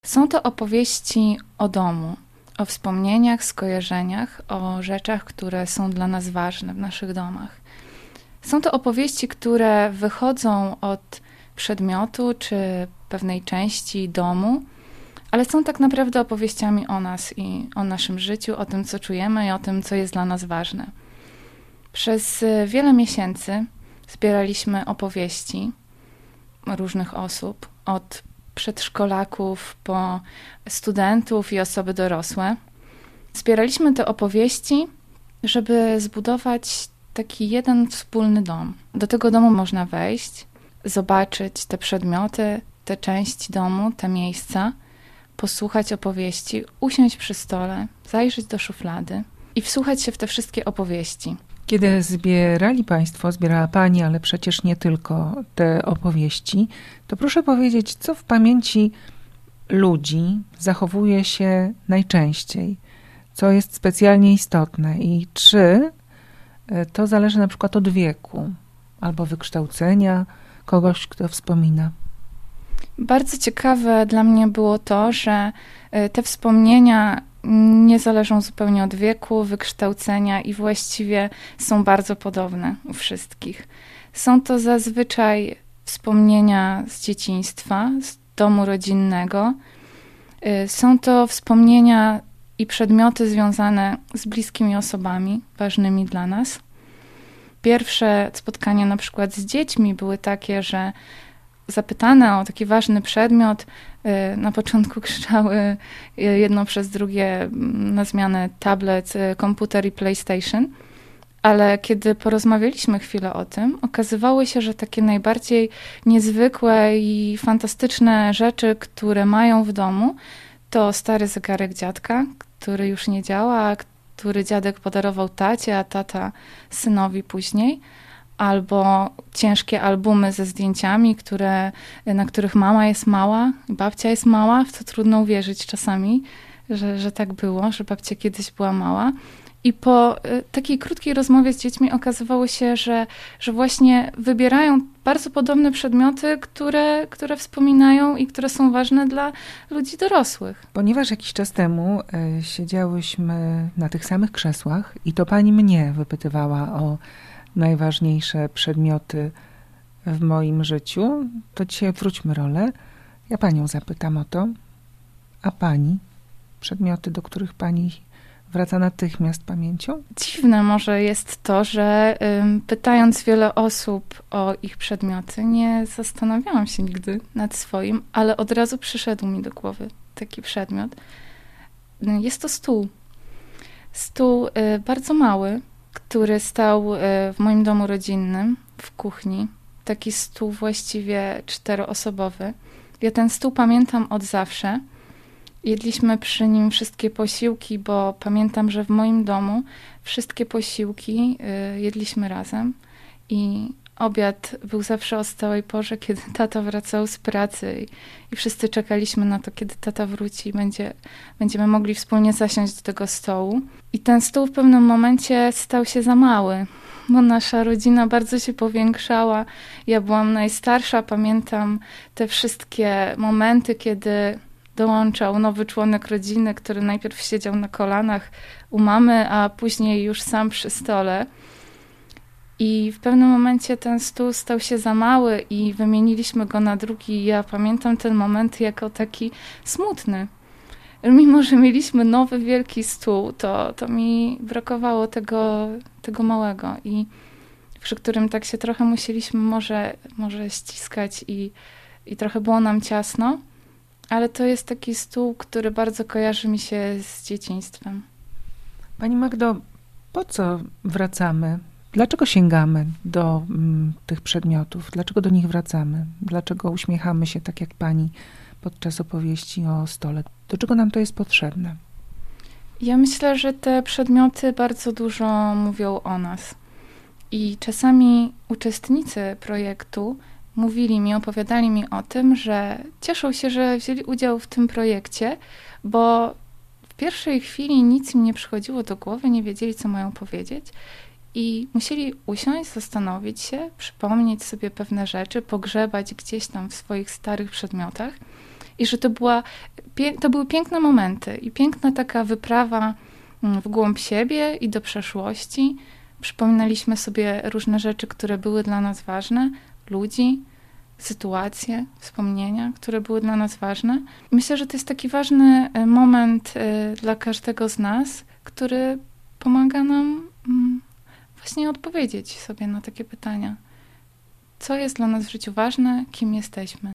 Są to opowieści o domu, o wspomnieniach, skojarzeniach, o rzeczach, które są dla nas ważne w naszych domach. Są to opowieści, które wychodzą od przedmiotu czy pewnej części domu, ale są tak naprawdę opowieściami o nas i o naszym życiu, o tym, co czujemy i o tym, co jest dla nas ważne. Przez wiele miesięcy zbieraliśmy opowieści różnych osób, od przedszkolaków po studentów i osoby dorosłe. Zbieraliśmy te opowieści, żeby zbudować taki jeden wspólny dom. Do tego domu można wejść, zobaczyć te przedmioty, te części domu, te miejsca, posłuchać opowieści, usiąść przy stole, zajrzeć do szuflady i wsłuchać się w te wszystkie opowieści. Kiedy zbierała Pani, ale przecież nie tylko te opowieści, to proszę powiedzieć, co w pamięci ludzi zachowuje się najczęściej, co jest specjalnie istotne i czy to zależy na przykład od wieku albo wykształcenia kogoś, kto wspomina. Bardzo ciekawe dla mnie było to, że te wspomnienia nie zależą zupełnie od wieku, wykształcenia i właściwie są bardzo podobne u wszystkich. Są to zazwyczaj wspomnienia z dzieciństwa, z domu rodzinnego. Są to wspomnienia i przedmioty związane z bliskimi osobami, ważnymi dla nas. Pierwsze spotkania na przykład z dziećmi były takie, że zapytane o taki ważny przedmiot, na początku krzyczały jedno przez drugie na zmianę tablet, komputer i PlayStation, ale kiedy porozmawialiśmy chwilę o tym, okazywało się, że takie najbardziej niezwykłe i fantastyczne rzeczy, które mają w domu, to stary zegarek dziadka, który już nie działa, który dziadek podarował tacie, a tata synowi później, albo ciężkie albumy ze zdjęciami, na których mama jest mała, babcia jest mała, w co trudno uwierzyć czasami, że tak było, że babcia kiedyś była mała. I po takiej krótkiej rozmowie z dziećmi okazywało się, że właśnie wybierają bardzo podobne przedmioty, które wspominają i które są ważne dla ludzi dorosłych. Ponieważ jakiś czas temu siedziałyśmy na tych samych krzesłach i to Pani mnie wypytywała o najważniejsze przedmioty w moim życiu, to dzisiaj wróćmy rolę. Ja Panią zapytam o to, a Pani? Przedmioty, do których Pani wraca natychmiast pamięcią? Dziwne może jest to, że pytając wiele osób o ich przedmioty, nie zastanawiałam się nigdy nad swoim, ale od razu przyszedł mi do głowy taki przedmiot. Jest to stół. Stół bardzo mały, który stał w moim domu rodzinnym, w kuchni. Taki stół właściwie 4-osobowy. Ja ten stół pamiętam od zawsze. Jedliśmy przy nim wszystkie posiłki, bo pamiętam, że w moim domu wszystkie posiłki jedliśmy razem i obiad był zawsze o stałej porze, kiedy tata wracał z pracy i wszyscy czekaliśmy na to, kiedy tata wróci i będziemy mogli wspólnie zasiąść do tego stołu. I ten stół w pewnym momencie stał się za mały, bo nasza rodzina bardzo się powiększała. Ja byłam najstarsza, pamiętam te wszystkie momenty, kiedy dołączał nowy członek rodziny, który najpierw siedział na kolanach u mamy, a później już sam przy stole. I w pewnym momencie ten stół stał się za mały i wymieniliśmy go na drugi. Ja pamiętam ten moment jako taki smutny. Mimo że mieliśmy nowy, wielki stół, to mi brakowało tego małego, i przy którym tak się trochę musieliśmy może ściskać i trochę było nam ciasno. Ale to jest taki stół, który bardzo kojarzy mi się z dzieciństwem. Pani Magdo, po co wracamy? Dlaczego sięgamy do tych przedmiotów? Dlaczego do nich wracamy? Dlaczego uśmiechamy się tak jak Pani podczas opowieści o stole? Do czego nam to jest potrzebne? Ja myślę, że te przedmioty bardzo dużo mówią o nas. I czasami uczestnicy projektu opowiadali mi o tym, że cieszą się, że wzięli udział w tym projekcie, bo w pierwszej chwili nic im nie przychodziło do głowy, nie wiedzieli, co mają powiedzieć i musieli usiąść, zastanowić się, przypomnieć sobie pewne rzeczy, pogrzebać gdzieś tam w swoich starych przedmiotach I że to były piękne momenty i piękna taka wyprawa w głąb siebie i do przeszłości. Przypominaliśmy sobie różne rzeczy, które były dla nas ważne, ludzi, sytuacje, wspomnienia, które były dla nas ważne. Myślę, że to jest taki ważny moment dla każdego z nas, który pomaga nam właśnie odpowiedzieć sobie na takie pytania. Co jest dla nas w życiu ważne, kim jesteśmy?